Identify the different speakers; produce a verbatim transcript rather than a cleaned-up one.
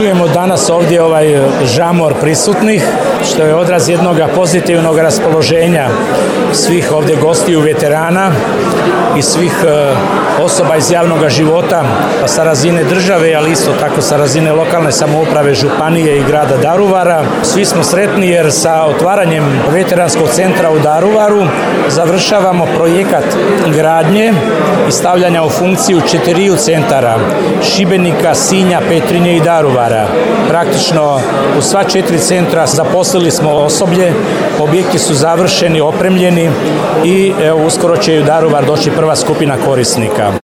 Speaker 1: čujemo danas ovdje ovaj žamor prisutnih, što je odraz jednog pozitivnog raspoloženja svih ovdje gostiju veterana i svih osoba iz javnog života sa razine države, ali isto tako sa razine lokalne samouprave, županije i grada Daruvara. Svi smo sretni jer sa otvaranjem veteranskog centra u Daruvaru završavamo projekat gradnje i stavljanja u funkciju četiriju centara Šibenika, Sinja, Petrinje i Daruvara. Praktično u sva četiri centra zaposlili smo osoblje, objekti su završeni, opremljeni i evo, uskoro će u Daruvar doći prva skupina korisnika.